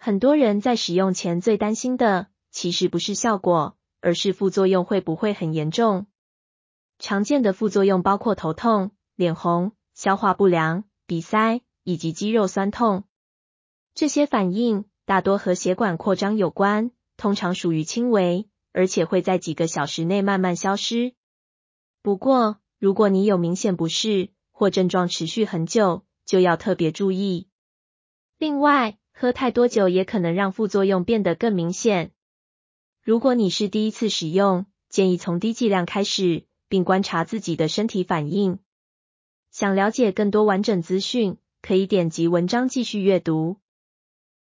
很多人在使用前最担心的，其实不是效果，而是副作用会不会很严重。常见的副作用包括头痛、脸红、消化不良、鼻塞以及肌肉酸痛。这些反应大多和血管扩张有关，通常属于轻微，而且会在几个小时内慢慢消失。不过，如果你有明显不适或症状持续很久，就要特别注意。另外，喝太多酒也可能让副作用变得更明显。如果你是第一次使用，建议从低剂量开始，并观察自己的身体反应。想了解更多完整资讯，可以点击文章继续阅读。